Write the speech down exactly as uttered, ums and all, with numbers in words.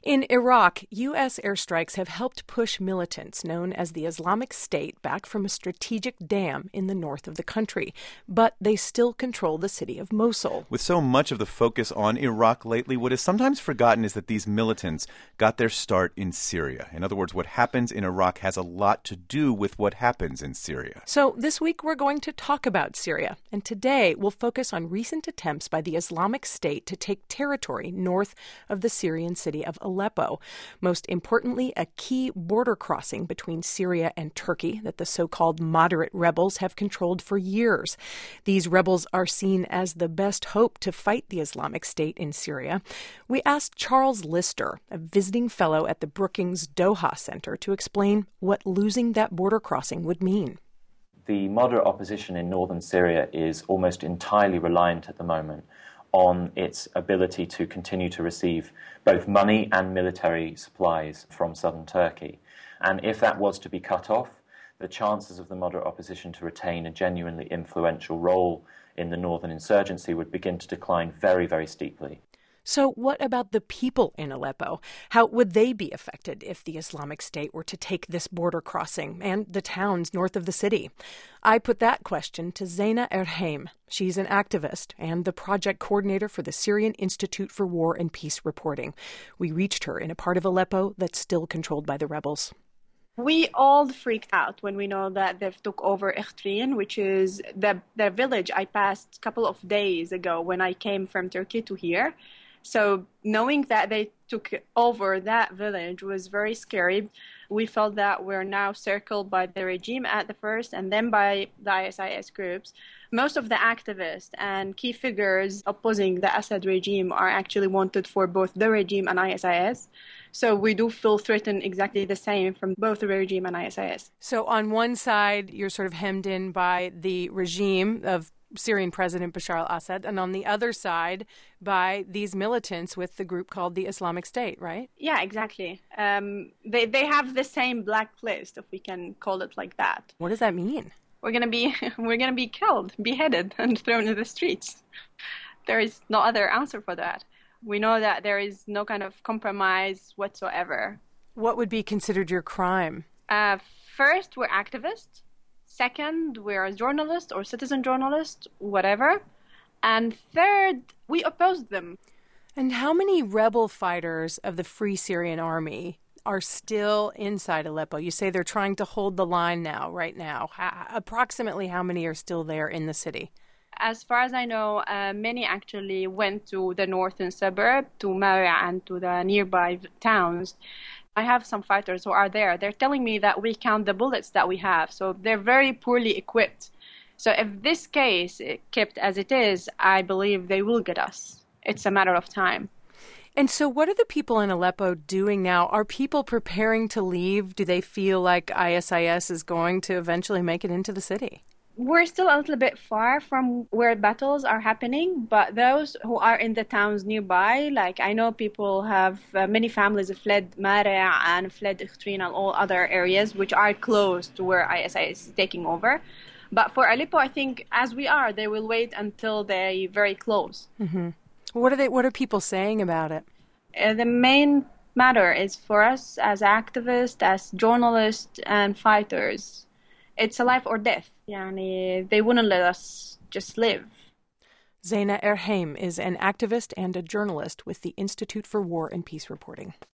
In Iraq, U S airstrikes have helped push militants known as the Islamic State back from a strategic dam in the north of the country. But they still control the city of Mosul. With so much of the focus on Iraq lately, what is sometimes forgotten is that these militants got their start in Syria. In other words, what happens in Iraq has a lot to do with what happens in Syria. So this week we're going to talk about Syria. And today we'll focus on recent attempts by the Islamic State to take territory north of the Syrian city of Aleppo. Most importantly, a key border crossing between Syria and Turkey that the so-called moderate rebels have controlled for years. These rebels are seen as the best hope to fight the Islamic State in Syria. We asked Charles Lister, a visiting fellow at the Brookings Doha Center, to explain what losing that border crossing would mean. The moderate opposition in northern Syria is almost entirely reliant at the moment on its ability to continue to receive both money and military supplies from southern Turkey. And if that was to be cut off, the chances of the moderate opposition to retain a genuinely influential role in the northern insurgency would begin to decline very, very steeply. So what about the people in Aleppo? How would they be affected if the Islamic State were to take this border crossing and the towns north of the city? I put that question to Zeina Erhaim. She's an activist and the project coordinator for the Syrian Institute for War and Peace Reporting. We reached her in a part of Aleppo that's still controlled by the rebels. We all freaked out when we know that they've took over Ikhtreen, which is the, the village I passed a couple of days ago when I came from Turkey to here. So knowing that they took over that village was very scary. We felt that we're now circled by the regime at the first and then by the I S I S groups. Most of the activists and key figures opposing the Assad regime are actually wanted for both the regime and I S I S. So we do feel threatened exactly the same from both the regime and I S I S. So on one side, you're sort of hemmed in by the regime of Syrian President Bashar al-Assad, and on the other side by these militants with the group called the Islamic State, right? Yeah, exactly. Um, they they have the same blacklist, if we can call it like that. What does that mean? We're gonna be we're gonna be killed, beheaded, and thrown in the streets. There is no other answer for that. We know that there is no kind of compromise whatsoever. What would be considered your crime? Uh, first, we're activists. Second, we're a journalist or citizen journalist, whatever. And third, we oppose them. And how many rebel fighters of the Free Syrian Army are still inside Aleppo? You say they're trying to hold the line now, right now. How, approximately how many are still there in the city? As far as I know, uh, many actually went to the northern suburb, to Mar'a and to the nearby towns. I have some fighters who are there. They're telling me that we count the bullets that we have. So they're very poorly equipped. So if this case is kept as it is, I believe they will get us. It's a matter of time. And so what are the people in Aleppo doing now? Are people preparing to leave? Do they feel like I S I S is going to eventually make it into the city? We're still a little bit far from where battles are happening, but those who are in the towns nearby, like I know people have, uh, many families have fled Mar'a and fled Ikhtreen and all other areas which are close to where I S I S is taking over. But for Aleppo, I think as we are, they will wait until they're very close. Mm-hmm. What are they? What are people saying about it? Uh, the main matter is for us as activists, as journalists and fighters. It's a life or death. Yani, they wouldn't let us just live. Zeina Erhaim is an activist and a journalist with the Institute for War and Peace Reporting.